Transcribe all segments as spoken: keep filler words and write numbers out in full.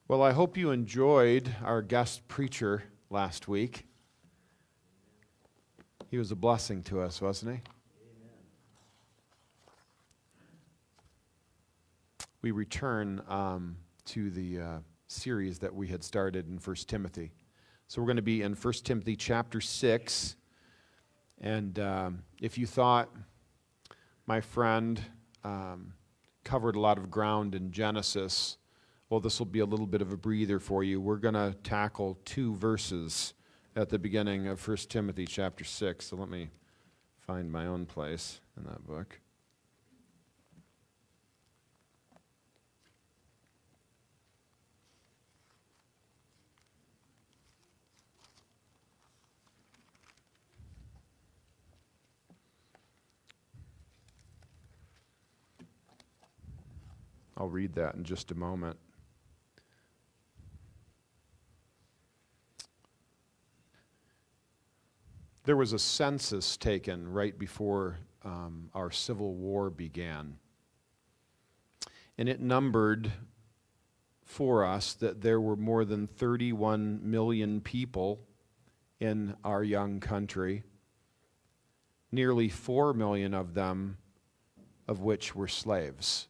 Well, I hope you enjoyed our guest preacher last week. He was a blessing to us, wasn't he? Amen. We return um, to the uh, series that we had started in First Timothy. So we're going to be in First Timothy chapter six. And um, if you thought my friend um, covered a lot of ground in Genesis, well, this will be a little bit of a breather for you. We're going to tackle two verses at the beginning of First Timothy chapter six. So let me find my own place in that book. I'll read that in just a moment. There was a census taken right before um, our Civil War began. And it numbered for us that there were more than thirty-one million people in our young country, nearly four million of them of which were slaves.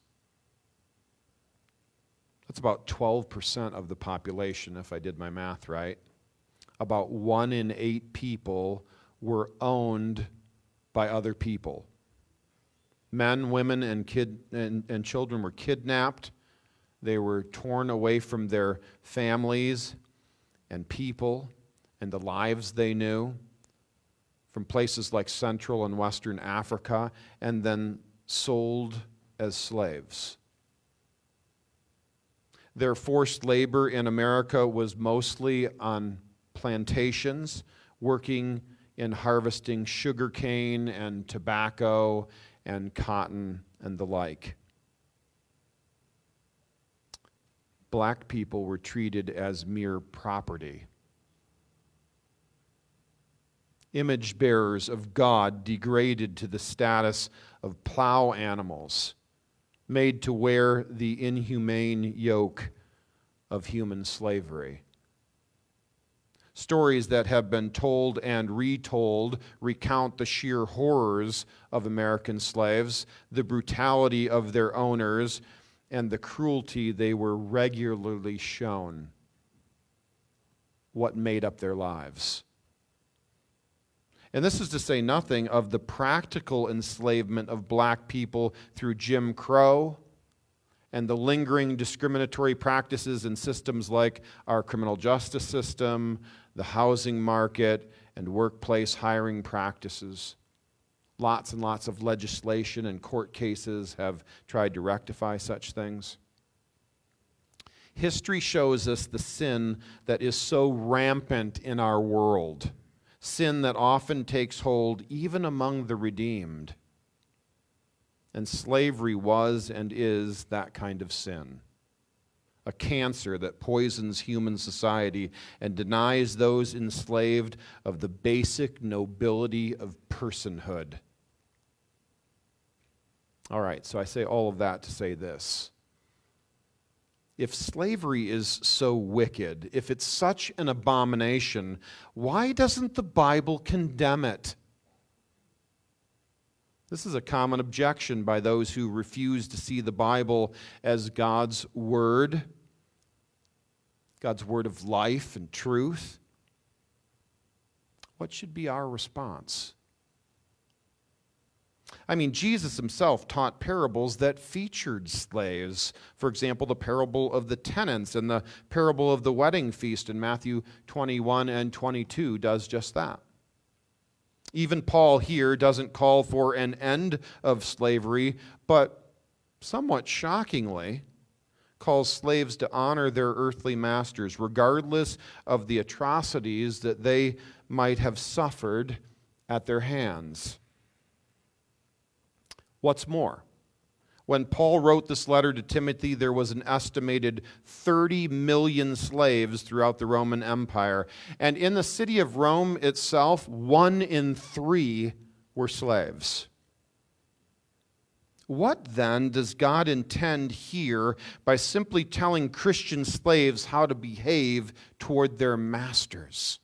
That's about twelve percent of the population, if I did my math right. About one in eight people were owned by other people. Men, women, and kid and, and children were kidnapped. They were torn away from their families and people and the lives they knew from places like Central and Western Africa, and then sold as slaves. Their forced labor in America was mostly on plantations, working in harvesting sugar cane and tobacco and cotton and the like. Black people were treated as mere property. Image bearers of God degraded to the status of plow animals, made to wear the inhumane yoke of human slavery. Stories that have been told and retold recount the sheer horrors of American slaves, the brutality of their owners, and the cruelty they were regularly shown. What made up their lives. And this is to say nothing of the practical enslavement of black people through Jim Crow and the lingering discriminatory practices and systems like our criminal justice system, the housing market, and workplace hiring practices. Lots and lots of legislation and court cases have tried to rectify such things. History shows us the sin that is so rampant in our world, sin that often takes hold even among the redeemed. And slavery was and is that kind of sin. A cancer that poisons human society and denies those enslaved of the basic nobility of personhood. All right, so I say all of that to say this. If slavery is so wicked, if it's such an abomination, why doesn't the Bible condemn it? This is a common objection by those who refuse to see the Bible as God's word, God's word of life and truth. What should be our response? I mean, Jesus himself taught parables that featured slaves. For example, the parable of the tenants and the parable of the wedding feast in Matthew twenty-one and twenty-two does just that. Even Paul here doesn't call for an end of slavery, but somewhat shockingly calls slaves to honor their earthly masters, regardless of the atrocities that they might have suffered at their hands. What's more, when Paul wrote this letter to Timothy, there was an estimated thirty million slaves throughout the Roman Empire. And in the city of Rome itself, one in three were slaves. What then does God intend here by simply telling Christian slaves how to behave toward their masters?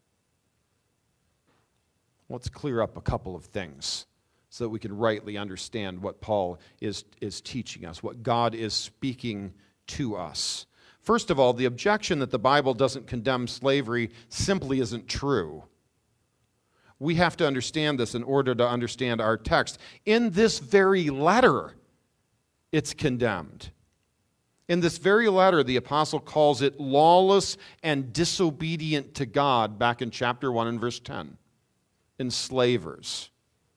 Let's clear up a couple of things so that we can rightly understand what Paul is, is teaching us, what God is speaking to us. First of all, the objection that the Bible doesn't condemn slavery simply isn't true. We have to understand this in order to understand our text. In this very letter, it's condemned. In this very letter, the apostle calls it lawless and disobedient to God, back in chapter one and verse ten. Enslavers.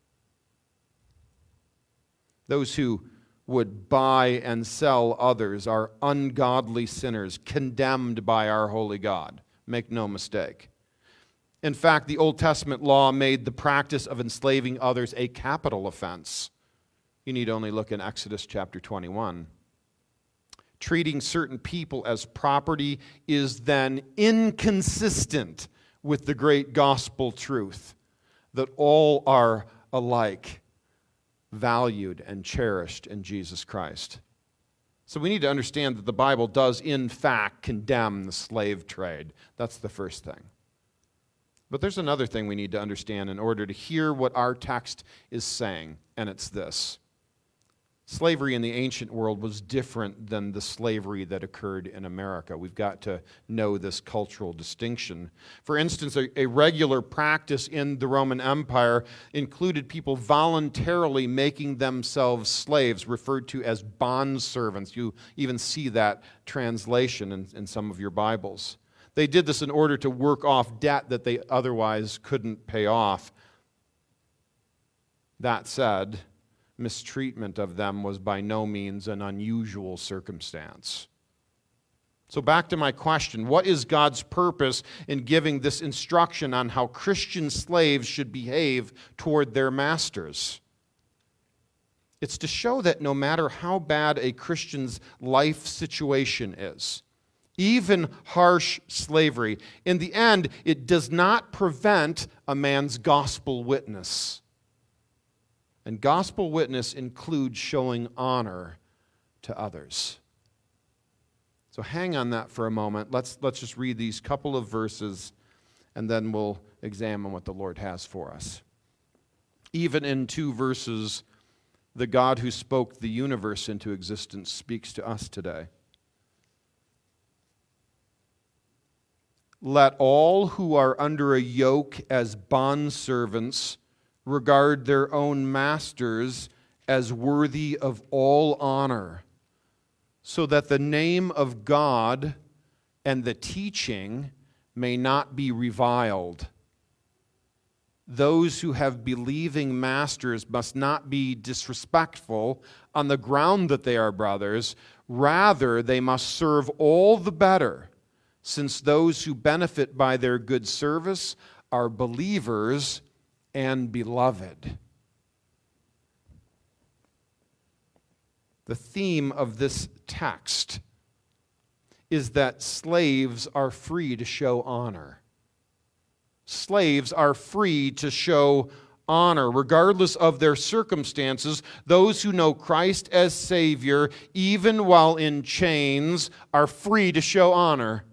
Those who would buy and sell others are ungodly sinners, condemned by our holy God. Make no mistake. In fact, the Old Testament law made the practice of enslaving others a capital offense. You need only look in Exodus chapter twenty-one. Treating certain people as property is then inconsistent with the great gospel truth that all are alike valued and cherished in Jesus Christ. So we need to understand that the Bible does in fact condemn the slave trade. That's the first thing. But there's another thing we need to understand in order to hear what our text is saying, and it's this. Slavery in the ancient world was different than the slavery that occurred in America. We've got to know this cultural distinction. For instance, a, a regular practice in the Roman Empire included people voluntarily making themselves slaves, referred to as bondservants. You even see that translation in, in some of your Bibles. They did this in order to work off debt that they otherwise couldn't pay off. That said, mistreatment of them was by no means an unusual circumstance. So back to my question, what is God's purpose in giving this instruction on how Christian slaves should behave toward their masters? It's to show that no matter how bad a Christian's life situation is, even harsh slavery, in the end, it does not prevent a man's gospel witness. And gospel witness includes showing honor to others. So hang on that for a moment. Let's, let's just read these couple of verses, and then we'll examine what the Lord has for us. Even in two verses, the God who spoke the universe into existence speaks to us today. Let all who are under a yoke as bondservants regard their own masters as worthy of all honor, so that the name of God and the teaching may not be reviled. Those who have believing masters must not be disrespectful on the ground that they are brothers. Rather, they must serve all the better, since those who benefit by their good service are believers and beloved. The theme of this text is that slaves are free to show honor. Slaves are free to show honor, regardless of their circumstances. Those who know Christ as Savior, even while in chains, are free to show honor.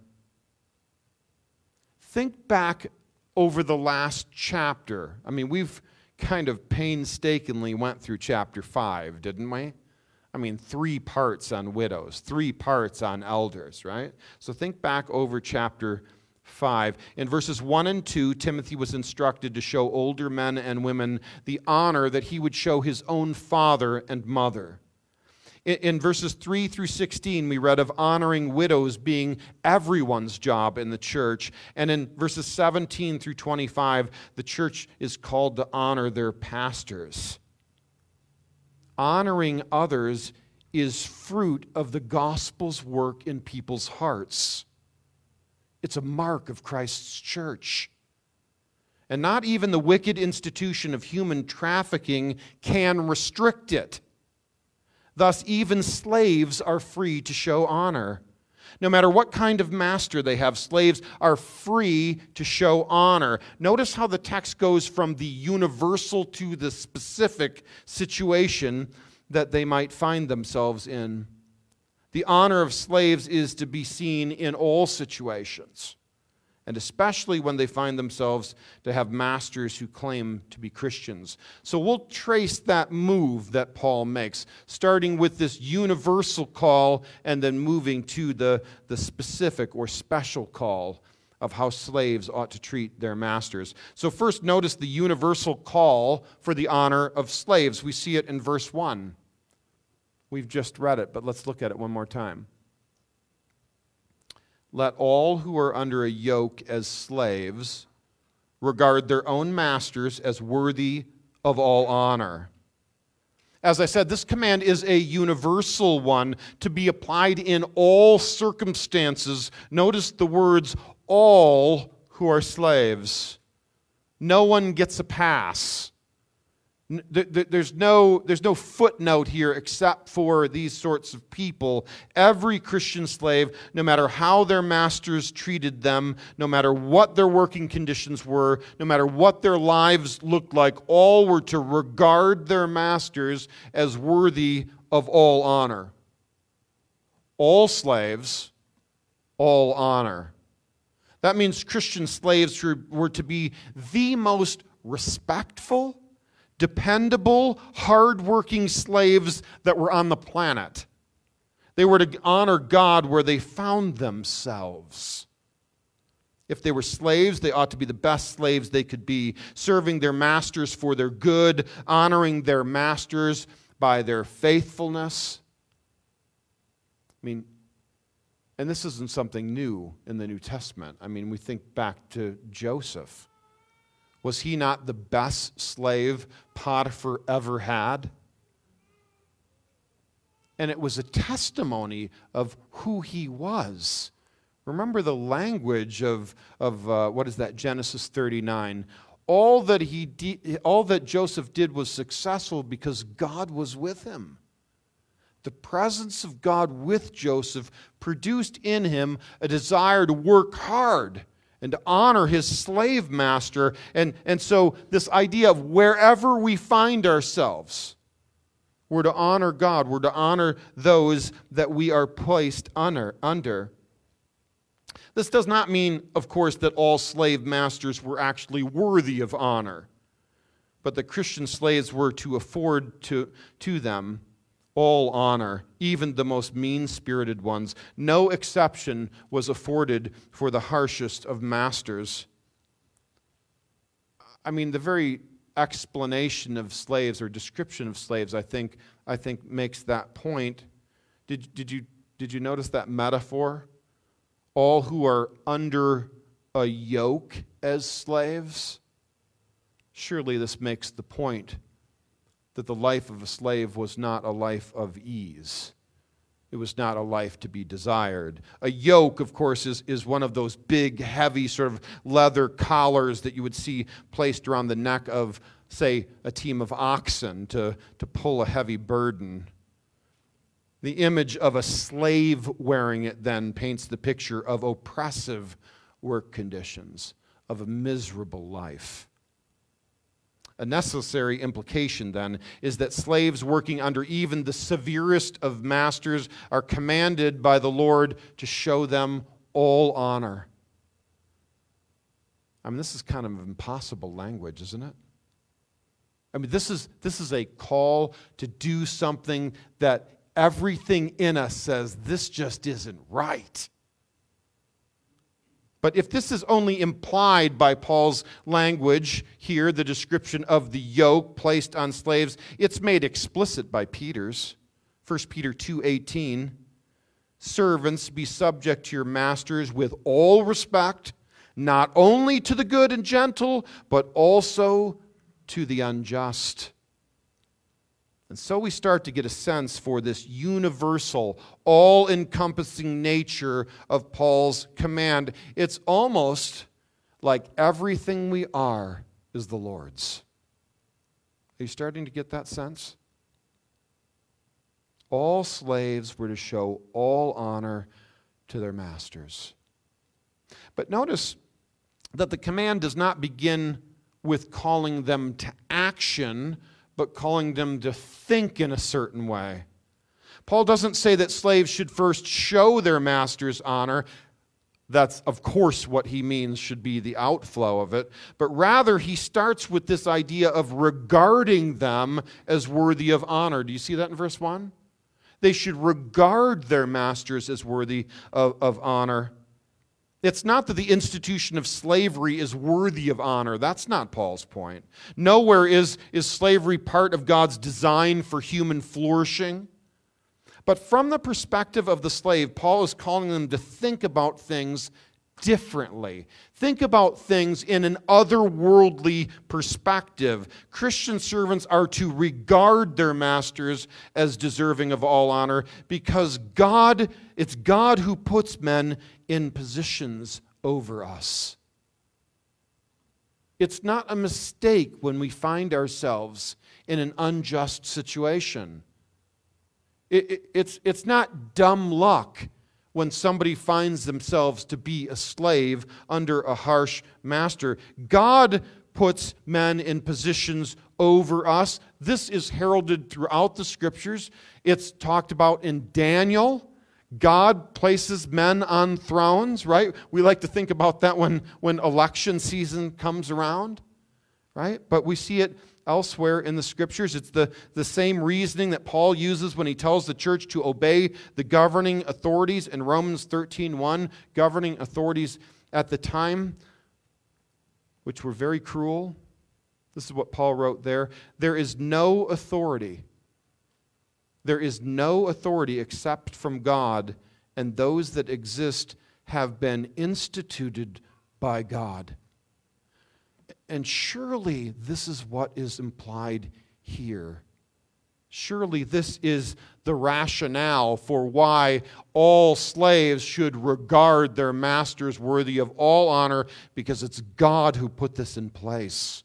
Think back over the last chapter. I mean, we've kind of painstakingly went through chapter five, didn't we? I mean, three parts on widows, three parts on elders, right? So think back over chapter five. In verses one and two, Timothy was instructed to show older men and women the honor that he would show his own father and mother. In verses three through sixteen, we read of honoring widows being everyone's job in the church. And in verses seventeen through twenty-five, the church is called to honor their pastors. Honoring others is fruit of the gospel's work in people's hearts. It's a mark of Christ's church. And not even the wicked institution of human trafficking can restrict it. Thus, even slaves are free to show honor. No matter what kind of master they have, slaves are free to show honor. Notice how the text goes from the universal to the specific situation. that they might find themselves in. The honor of slaves is to be seen in all situations, and especially when they find themselves to have masters who claim to be Christians. So we'll trace that move that Paul makes, starting with this universal call and then moving to the, the specific or special call of how slaves ought to treat their masters. So first, notice the universal call for the honor of slaves. We see it in verse one. We've just read it, but let's look at it one more time. Let all who are under a yoke as slaves regard their own masters as worthy of all honor. As I said, this command is a universal one to be applied in all circumstances. Notice the words, all who are slaves. No one gets a pass. There's no, there's no footnote here except for these sorts of people. Every Christian slave, no matter how their masters treated them, no matter what their working conditions were, no matter what their lives looked like, all were to regard their masters as worthy of all honor. All slaves, all honor. That means Christian slaves were to be the most respectful, dependable, hard-working slaves that were on the planet. They were to honor God where they found themselves. If they were slaves, they ought to be the best slaves they could be, serving their masters for their good, honoring their masters by their faithfulness. I mean, and this isn't something new in the New Testament. I mean, we think back to Joseph. Was he not the best slave Potiphar ever had? And it was a testimony of who he was. Remember the language of, of uh, what is that, Genesis thirty-nine. All that, he de- all that Joseph did was successful because God was with him. The presence of God with Joseph produced in him a desire to work hard and to honor his slave master. And, and so this idea of wherever we find ourselves, we're to honor God. We're to honor those that we are placed under. under. This does not mean, of course, that all slave masters were actually worthy of honor, but the Christian slaves were to afford to, to them all honor, even the most mean-spirited ones. No exception was afforded for the harshest of masters. I mean, the very explanation of slaves or description of slaves, I think, I think makes that point. Did, did you, did you notice that metaphor? All who are under a yoke as slaves? Surely this makes the point that the life of a slave was not a life of ease. It was not a life to be desired. A yoke, of course, is, is one of those big, heavy sort of leather collars that you would see placed around the neck of, say, a team of oxen to, to pull a heavy burden. The image of a slave wearing it then paints the picture of oppressive work conditions, of a miserable life. A necessary implication, then, is that slaves working under even the severest of masters are commanded by the Lord to show them all honor. I mean, this is kind of impossible language, isn't it? I mean, this is, this is a call to do something that everything in us says, this just isn't right. But if this is only implied by Paul's language here, the description of the yoke placed on slaves, it's made explicit by Peter's. First Peter two eighteen, servants, be subject to your masters with all respect, not only to the good and gentle, but also to the unjust. And so we start to get a sense for this universal, all-encompassing nature of Paul's command. It's almost like everything we are is the Lord's. Are you starting to get that sense? All slaves were to show all honor to their masters. But notice that the command does not begin with calling them to action, but calling them to think in a certain way. Paul doesn't say that slaves should first show their master's honor. That's, of course, what he means should be the outflow of it. But rather, he starts with this idea of regarding them as worthy of honor. Do you see that in verse one? They should regard their masters as worthy of, of honor. It's not that the institution of slavery is worthy of honor. That's not Paul's point. Nowhere is, is slavery part of God's design for human flourishing. But from the perspective of the slave, Paul is calling them to think about things differently. Think about things in an otherworldly perspective. Christian servants are to regard their masters as deserving of all honor because God, it's God who puts men in positions over us. It's not a mistake when we find ourselves in an unjust situation. It, it, it's, it's not dumb luck when somebody finds themselves to be a slave under a harsh master. God puts men in positions over us. This is heralded throughout the Scriptures. It's talked about in Daniel. God places men on thrones, right? We like to think about that when, when election season comes around, right? But we see it elsewhere in the Scriptures. It's the, the same reasoning that Paul uses when he tells the church to obey the governing authorities in Romans thirteen one, governing authorities at the time, which were very cruel. This is what Paul wrote there. There is no authority. There is no authority except from God, and those that exist have been instituted by God. And surely this is what is implied here. Surely this is the rationale for why all slaves should regard their masters worthy of all honor, because it's God who put this in place.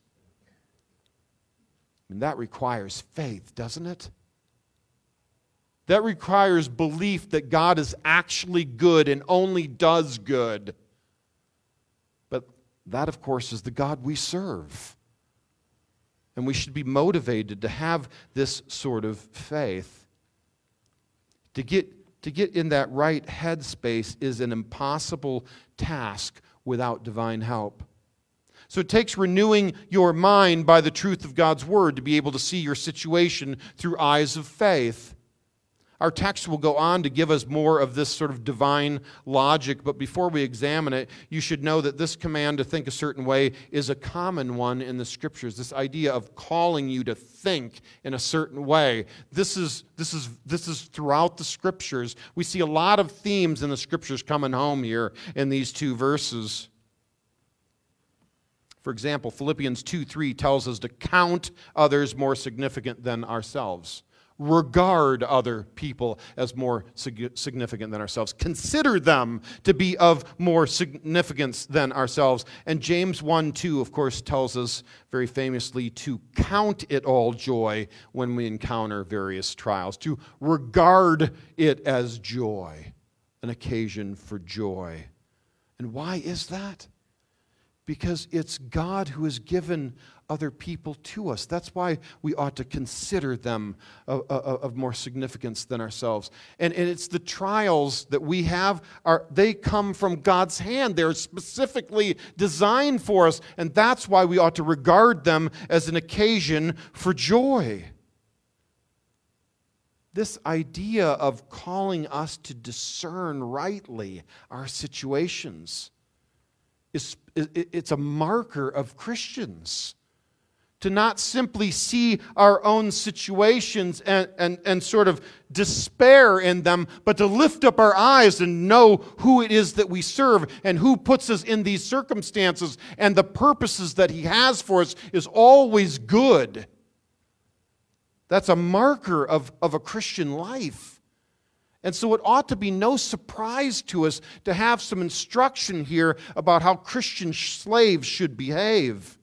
And that requires faith, doesn't it? That requires belief that God is actually good and only does good. But that, of course, is the God we serve. And we should be motivated to have this sort of faith. To get, to get in that right headspace is an impossible task without divine help. So it takes renewing your mind by the truth of God's Word to be able to see your situation through eyes of faith. Our text will go on to give us more of this sort of divine logic, but before we examine it, you should know that this command to think a certain way is a common one in the Scriptures. This idea of calling you to think in a certain way. This is, this is, this is throughout the Scriptures. We see a lot of themes in the Scriptures coming home here in these two verses. For example, Philippians two three tells us to count others more significant than ourselves. Regard other people as more significant than ourselves. Consider them to be of more significance than ourselves. And James one two, of course, tells us very famously to count it all joy when we encounter various trials, to regard it as joy, an occasion for joy. And why is that? Because it's God who has given other people to us. That's why we ought to consider them of, of, of more significance than ourselves. And, and it's the trials that we have, are they come from God's hand. They're specifically designed for us, and that's why we ought to regard them as an occasion for joy. This idea of calling us to discern rightly our situations is it's a marker of Christians. To not simply see our own situations and, and, and sort of despair in them, but to lift up our eyes and know who it is that we serve and who puts us in these circumstances, and the purposes that He has for us is always good. That's a marker of, of a Christian life. And so it ought to be no surprise to us to have some instruction here about how Christian slaves should behave.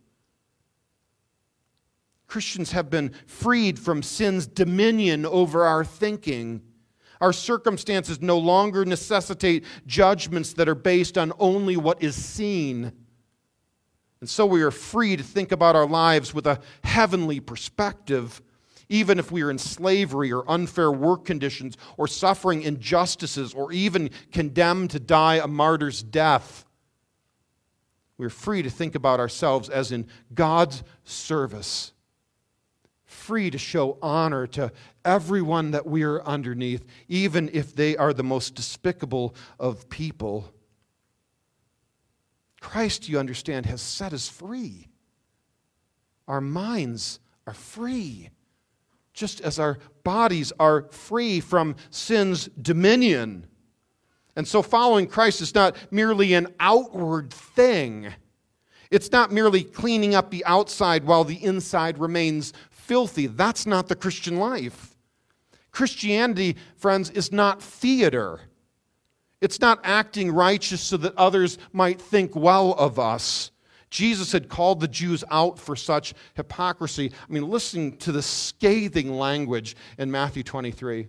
Christians have been freed from sin's dominion over our thinking. Our circumstances no longer necessitate judgments that are based on only what is seen. And so we are free to think about our lives with a heavenly perspective, even if we are in slavery or unfair work conditions or suffering injustices or even condemned to die a martyr's death. We're free to think about ourselves as in God's service, free to show honor to everyone that we are underneath, even if they are the most despicable of people. Christ, you understand, has set us free. Our minds are free, just as our bodies are free from sin's dominion. And so following Christ is not merely an outward thing. It's not merely cleaning up the outside while the inside remains filthy. That's not the Christian life. Christianity, friends, is not theater. It's not acting righteous so that others might think well of us. Jesus had called the Jews out for such hypocrisy. I mean, listen to the scathing language in Matthew twenty-three.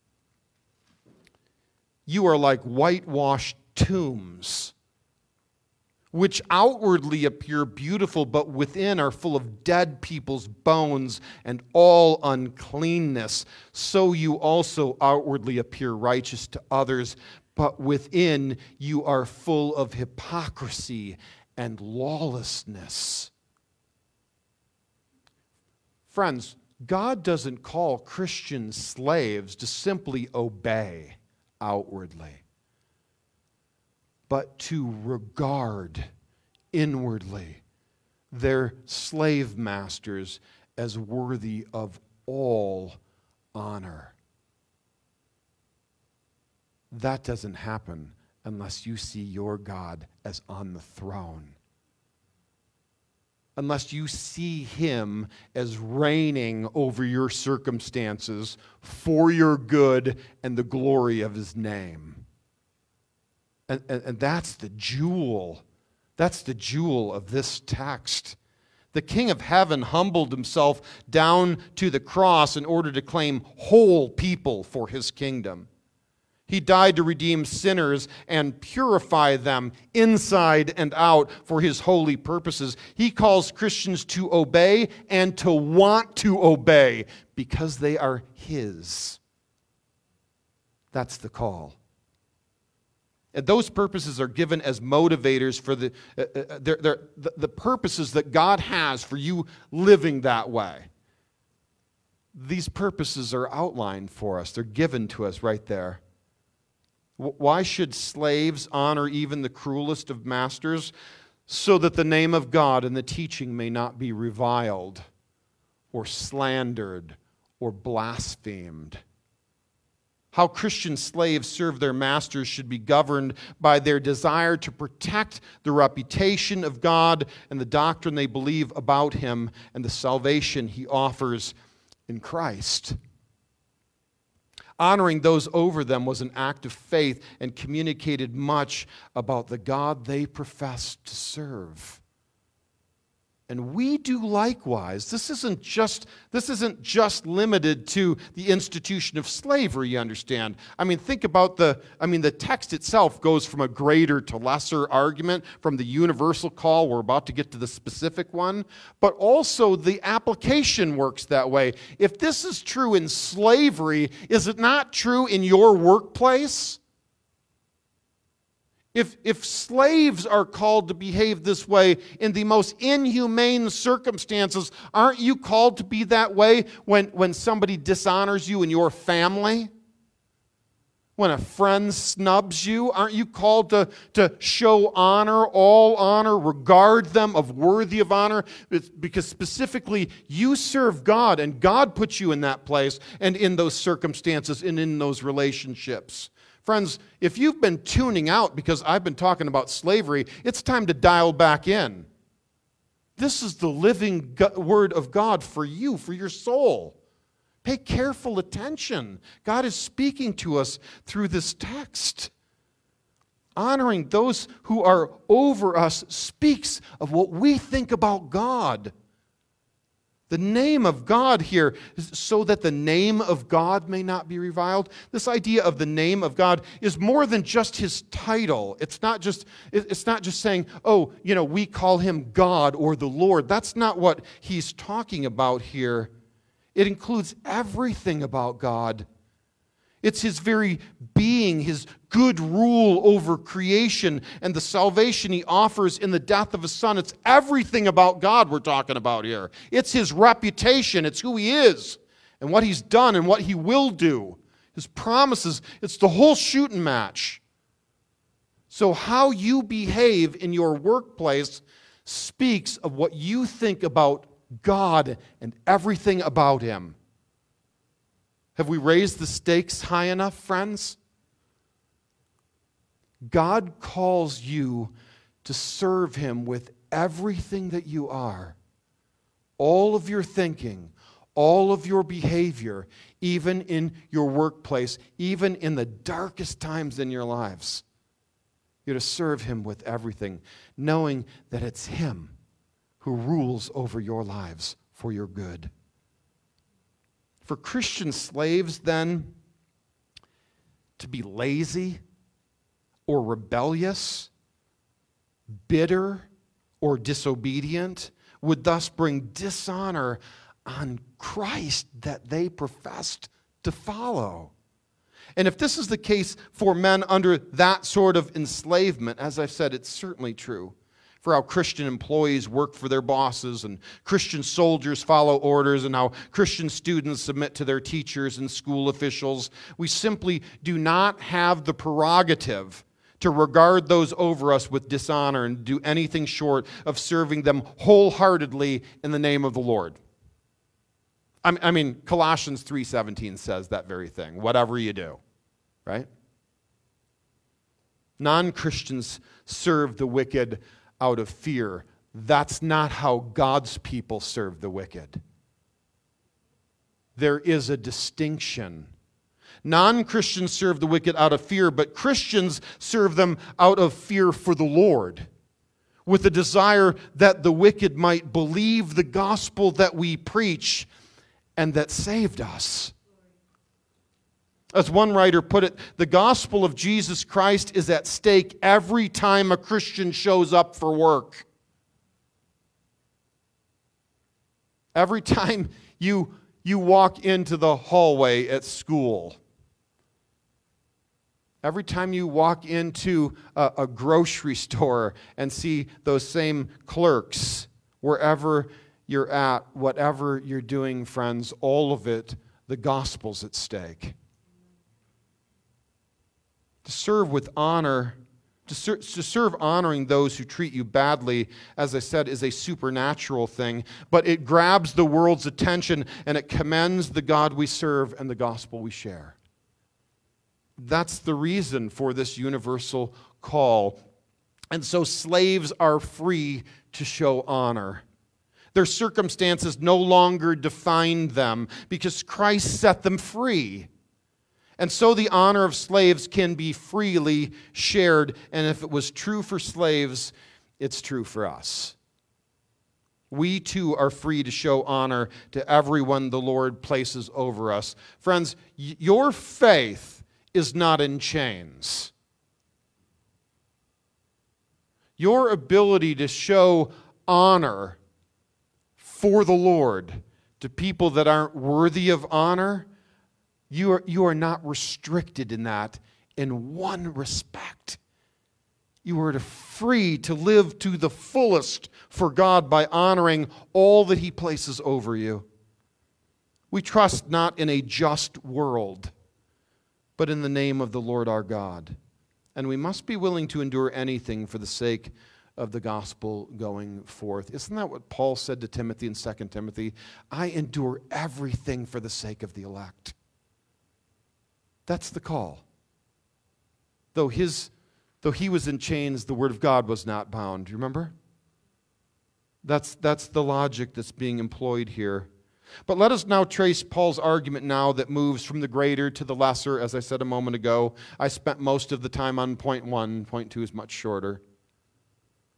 You are like whitewashed tombs, which outwardly appear beautiful, but within are full of dead people's bones and all uncleanness. So you also outwardly appear righteous to others, but within you are full of hypocrisy and lawlessness. Friends, God doesn't call Christian slaves to simply obey outwardly, but to regard inwardly their slave masters as worthy of all honor. That doesn't happen unless you see your God as on the throne. Unless you see Him as reigning over your circumstances for your good and the glory of His name. And, and, and that's the jewel. That's the jewel of this text. The King of Heaven humbled Himself down to the cross in order to claim whole people for His kingdom. He died to redeem sinners and purify them inside and out for His holy purposes. He calls Christians to obey and to want to obey because they are His. That's the call. And those purposes are given as motivators for the, uh, uh, they're, they're, the, the purposes that God has for you living that way. These purposes are outlined for us. They're given to us right there. Why should slaves honor even the cruelest of masters? So that the name of God and the teaching may not be reviled or slandered or blasphemed. How Christian slaves serve their masters should be governed by their desire to protect the reputation of God and the doctrine they believe about Him and the salvation He offers in Christ. Honoring those over them was an act of faith and communicated much about the God they professed to serve. And we do likewise. This isn't just, this isn't just limited to the institution of slavery, you understand. I mean, think about the, I mean, the text itself goes from a greater to lesser argument, from the universal call, we're about to get to the specific one, but also the application works that way. If this is true in slavery, is it not true in your workplace? If, if slaves are called to behave this way in the most inhumane circumstances, aren't you called to be that way when, when somebody dishonors you in your family? When a friend snubs you, aren't you called to, to show honor, all honor, regard them of worthy of honor? It's because specifically you serve God, and God puts you in that place and in those circumstances and in those relationships. Friends, if you've been tuning out because I've been talking about slavery, it's time to dial back in. This is the living word of God for you, for your soul. Pay careful attention. God is speaking to us through this text. Honoring those who are over us speaks of what we think about God. The name of God here is so that the name of God may not be reviled. This idea of the name of God is more than just his title. It's not just, it's not just saying, oh, you know, we call him God or the Lord. That's not what he's talking about here. It includes everything about God. It's his very being, his good rule over creation, and the salvation he offers in the death of his Son. It's everything about God we're talking about here. It's his reputation. It's who he is and what he's done and what he will do. His promises. It's the whole shooting match. So how you behave in your workplace speaks of what you think about God and everything about him. Have we raised the stakes high enough, friends? God calls you to serve him with everything that you are. All of your thinking, all of your behavior, even in your workplace, even in the darkest times in your lives. You're to serve him with everything, knowing that it's him who rules over your lives for your good. For Christian slaves, then, to be lazy or rebellious, bitter or disobedient would thus bring dishonor on Christ that they professed to follow. And if this is the case for men under that sort of enslavement, as I've said, it's certainly true for how Christian employees work for their bosses and Christian soldiers follow orders and how Christian students submit to their teachers and school officials. We simply do not have the prerogative to regard those over us with dishonor and do anything short of serving them wholeheartedly in the name of the Lord. I mean, Colossians three seventeen says that very thing, whatever you do, right? Non-Christians serve the wicked out of fear. That's not how God's people serve the wicked. There is a distinction. Non-Christians serve the wicked out of fear, but Christians serve them out of fear for the Lord, with the desire that the wicked might believe the gospel that we preach and that saved us. As one writer put it, the gospel of Jesus Christ is at stake every time a Christian shows up for work. Every time you, you walk into the hallway at school. Every time you walk into a, a grocery store and see those same clerks, wherever you're at, whatever you're doing, friends, all of it, the gospel's at stake. To serve with honor, to, ser- to serve honoring those who treat you badly, as I said, is a supernatural thing, but it grabs the world's attention and it commends the God we serve and the gospel we share. That's the reason for this universal call. And so slaves are free to show honor. Their circumstances no longer define them because Christ set them free. And so the honor of slaves can be freely shared. And if it was true for slaves, it's true for us. We too are free to show honor to everyone the Lord places over us. Friends, y- your faith is not in chains. Your ability to show honor for the Lord to people that aren't worthy of honor, you are, you are not restricted in that in one respect. You are free to live to the fullest for God by honoring all that He places over you. We trust not in a just world, but in the name of the Lord our God. And we must be willing to endure anything for the sake of the gospel going forth. Isn't that what Paul said to Timothy in Second Timothy? I endure everything for the sake of the elect. That's the call. Though his, though he was in chains, the word of God was not bound. Do you remember? That's, that's the logic that's being employed here. But let us now trace Paul's argument now that moves from the greater to the lesser, as I said a moment ago. I spent most of the time on point one. Point two is much shorter.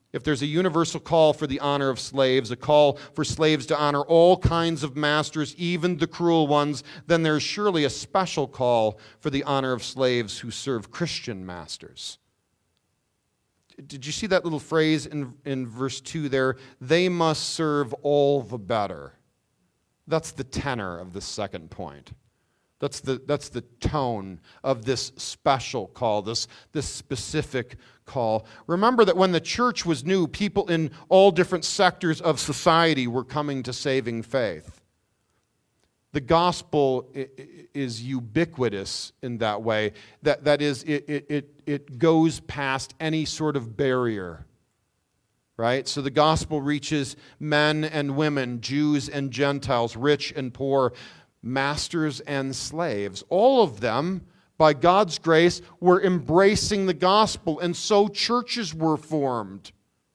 If there's a universal call for the honor of slaves, a call for slaves to honor all kinds of masters, even the cruel ones, then there's surely a special call for the honor of slaves who serve Christian masters. Did you see that little phrase in, in verse two there? They must serve all the better. That's the tenor of the second point. That's the, that's the tone of this special call, this, this specific call. Remember that when the church was new, people in all different sectors of society were coming to saving faith. The gospel is ubiquitous in that way. That, that is, it, it, it goes past any sort of barrier. Right? So the gospel reaches men and women, Jews and Gentiles, rich and poor, masters and slaves. All of them, by God's grace, were embracing the gospel, and so churches were formed.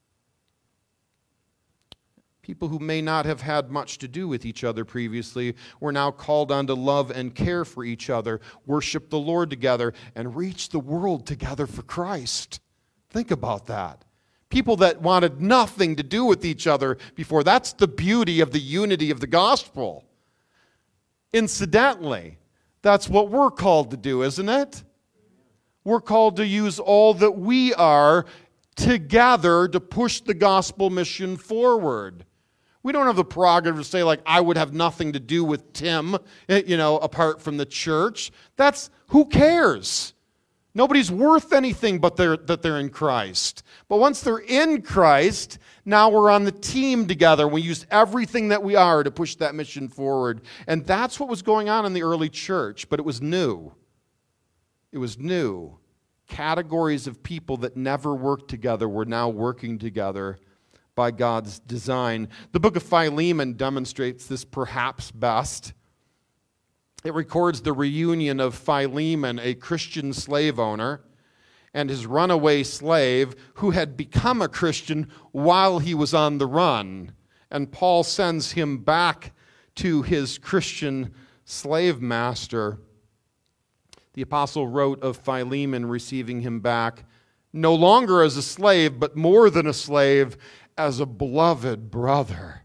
People who may not have had much to do with each other previously were now called on to love and care for each other, worship the Lord together, and reach the world together for Christ. Think about that. People that wanted nothing to do with each other before. That's the beauty of the unity of the gospel. Incidentally, that's what we're called to do, isn't it? We're called to use all that we are together to push the gospel mission forward. We don't have the prerogative to say, like, I would have nothing to do with Tim, you know, apart from the church. That's, who cares? Nobody's worth anything but they're, that they're in Christ. But once they're in Christ, now we're on the team together. We use everything that we are to push that mission forward. And that's what was going on in the early church, but it was new. It was new. Categories of people that never worked together were now working together by God's design. The book of Philemon demonstrates this perhaps best. It records the reunion of Philemon, a Christian slave owner, and his runaway slave who had become a Christian while he was on the run. And Paul sends him back to his Christian slave master. The apostle wrote of Philemon receiving him back, no longer as a slave, but more than a slave, as a beloved brother.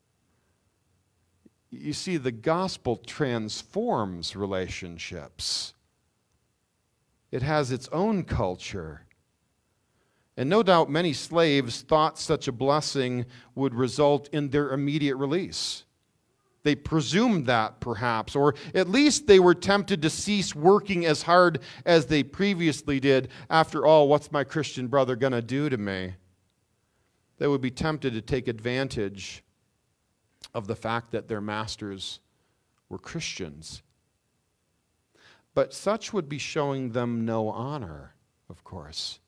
You see, the gospel transforms relationships. It has its own culture. And no doubt many slaves thought such a blessing would result in their immediate release. They presumed that, perhaps, or at least they were tempted to cease working as hard as they previously did. After all, what's my Christian brother going to do to me? They would be tempted to take advantage of the fact that their masters were Christians. But such would be showing them no honor, of course.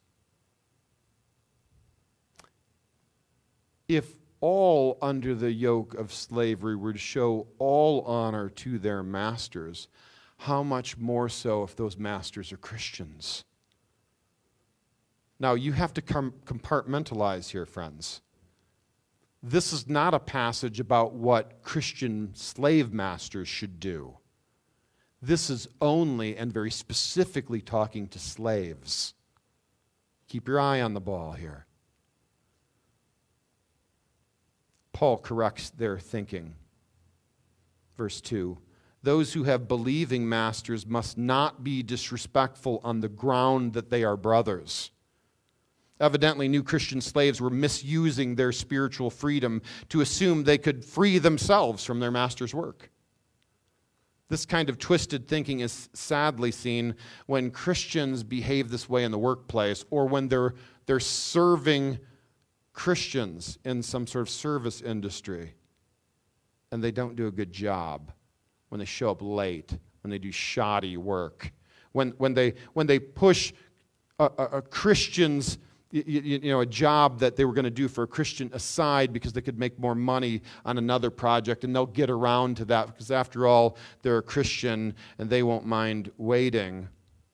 If all under the yoke of slavery were to show all honor to their masters, how much more so if those masters are Christians? Now, you have to com- compartmentalize here, friends. This is not a passage about what Christian slave masters should do. This is only and very specifically talking to slaves. Keep your eye on the ball here. Paul corrects their thinking. Verse two, those who have believing masters must not be disrespectful on the ground that they are brothers. Evidently, new Christian slaves were misusing their spiritual freedom to assume they could free themselves from their master's work. This kind of twisted thinking is sadly seen when Christians behave this way in the workplace, or when they're, they're serving Christians in some sort of service industry and they don't do a good job, when they show up late, when they do shoddy work, when, when, they, when they push a, a, a Christian's You, you know, a job that they were going to do for a Christian aside because they could make more money on another project, and they'll get around to that because, after all, they're a Christian and they won't mind waiting.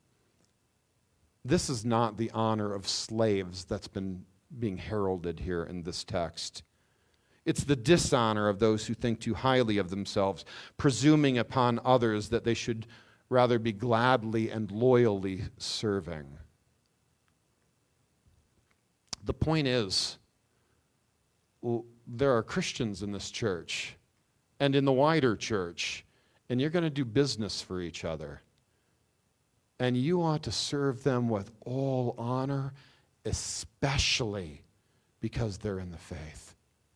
This is not the honor of slaves that's been being heralded here in this text. It's the dishonor of those who think too highly of themselves, presuming upon others that they should rather be gladly and loyally serving. The point is, well, there are Christians in this church and in the wider church, and you're going to do business for each other. And you ought to serve them with all honor, especially because they're in the faith.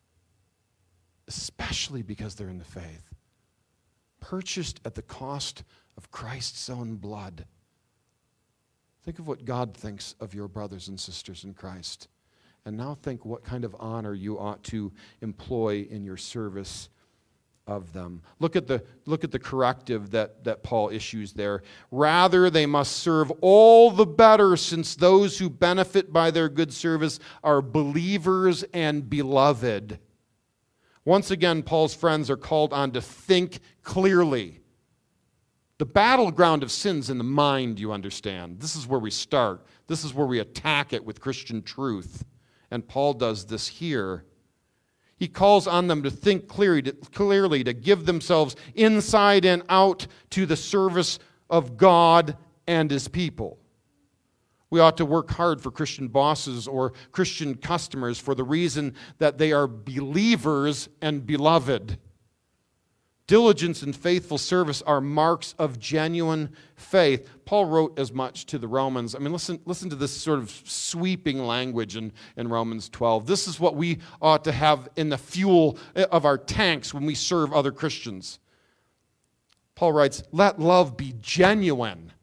Especially because they're in the faith. Purchased at the cost of Christ's own blood. Think of what God thinks of your brothers and sisters in Christ. And now think what kind of honor you ought to employ in your service of them. Look at the, look at the corrective that, that Paul issues there. Rather, they must serve all the better, since those who benefit by their good service are believers and beloved. Once again, Paul's friends are called on to think clearly. The battleground of sin's in the mind, you understand. This is where we start. This is where we attack it with Christian truth. And Paul does this here. He calls on them to think clearly to, clearly, to give themselves inside and out to the service of God and His people. We ought to work hard for Christian bosses or Christian customers for the reason that they are believers and beloved. Diligence and faithful service are marks of genuine faith. Paul wrote as much to the Romans. I mean, listen, listen to this sort of sweeping language in, in Romans twelve. This is what we ought to have in the fuel of our tanks when we serve other Christians. Paul writes, let love be genuine.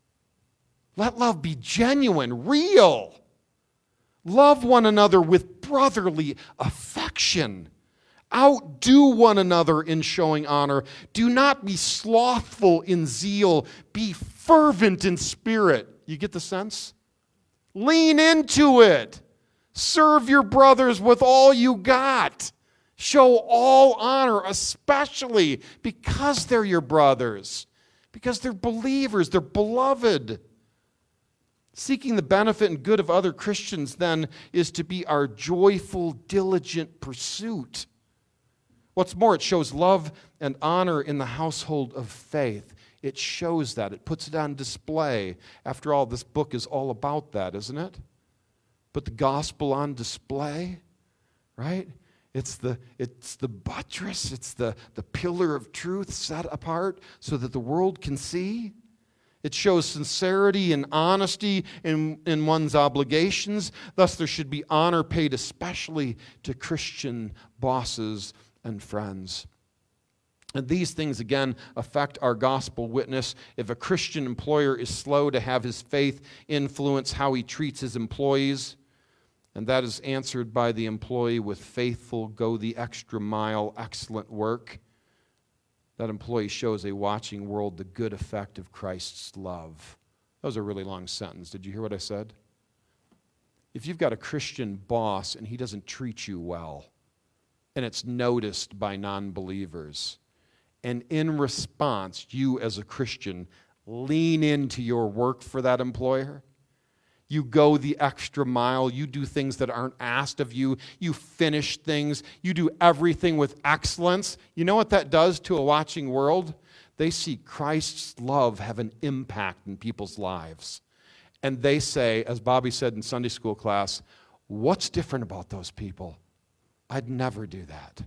Let love be genuine, real. Love one another with brotherly affection. Outdo one another in showing honor. Do not be slothful in zeal. Be fervent in spirit. You get the sense? Lean into it. Serve your brothers with all you got. Show all honor, especially because they're your brothers. Because they're believers, they're beloved. Seeking the benefit and good of other Christians, then, is to be our joyful, diligent pursuit. What's more, it shows love and honor in the household of faith. It shows that. It puts it on display. After all, this book is all about that, isn't it? Put the gospel on display, right? It's the, it's the buttress, it's the, the pillar of truth set apart so that the world can see. It shows sincerity and honesty in, in one's obligations. Thus, there should be honor paid especially to Christian bosses and friends. And these things, again, affect our gospel witness. If a Christian employer is slow to have his faith influence how he treats his employees, and that is answered by the employee with faithful, go the extra mile, excellent work, that employee shows a watching world the good effect of Christ's love. That was a really long sentence. Did you hear what I said? If you've got a Christian boss and he doesn't treat you well, and it's noticed by non-believers, and in response, you as a Christian lean into your work for that employer, you go the extra mile, you do things that aren't asked of you, you finish things, you do everything with excellence. You know what that does to a watching world? They see Christ's love have an impact in people's lives. And they say, as Bobby said in Sunday school class, what's different about those people? I'd never do that.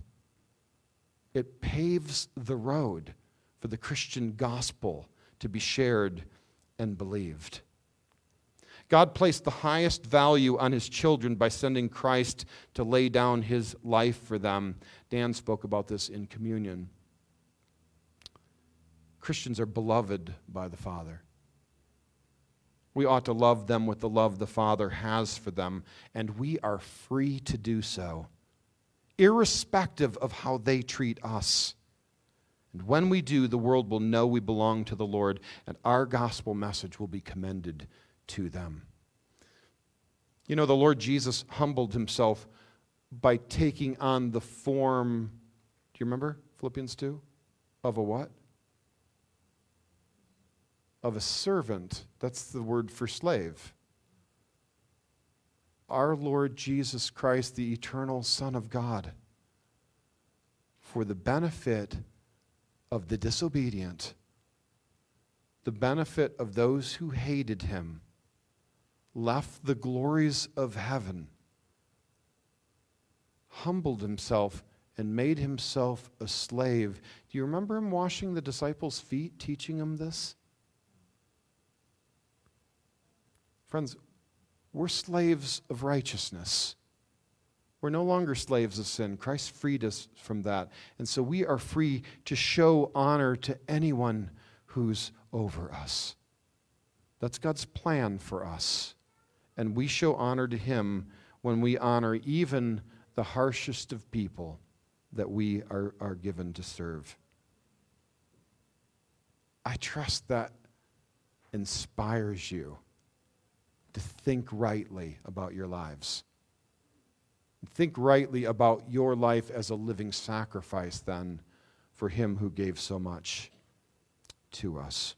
It paves the road for the Christian gospel to be shared and believed. God placed the highest value on His children by sending Christ to lay down His life for them. Dan spoke about this in communion. Christians are beloved by the Father. We ought to love them with the love the Father has for them, and we are free to do so, irrespective of how they treat us. And when we do, the world will know we belong to the Lord, and our gospel message will be commended to them. You know, the Lord Jesus humbled Himself by taking on the form, do you remember Philippians two? Of a what? Of a servant. That's the word for slave. Our Lord Jesus Christ, the eternal Son of God, for the benefit of the disobedient, the benefit of those who hated Him, left the glories of heaven humbled himself and made himself a slave. Do you remember him washing the disciples' feet, teaching them this? Friends, we're slaves of righteousness. We're no longer slaves of sin. Christ freed us from that. And so we are free to show honor to anyone who's over us. That's God's plan for us. And we show honor to him when we honor even the harshest of people that we are, are given to serve. I trust that inspires you to think rightly about your lives. Think rightly about your life as a living sacrifice, then, for him who gave so much to us.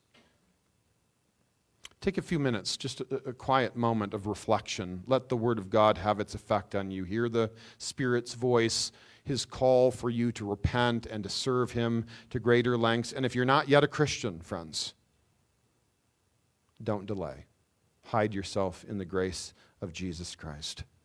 Take a few minutes, just a, a quiet moment of reflection. Let the Word of God have its effect on you. Hear the Spirit's voice, his call for you to repent and to serve him to greater lengths. And if you're not yet a Christian, friends, don't delay. Hide yourself in the grace of Jesus Christ.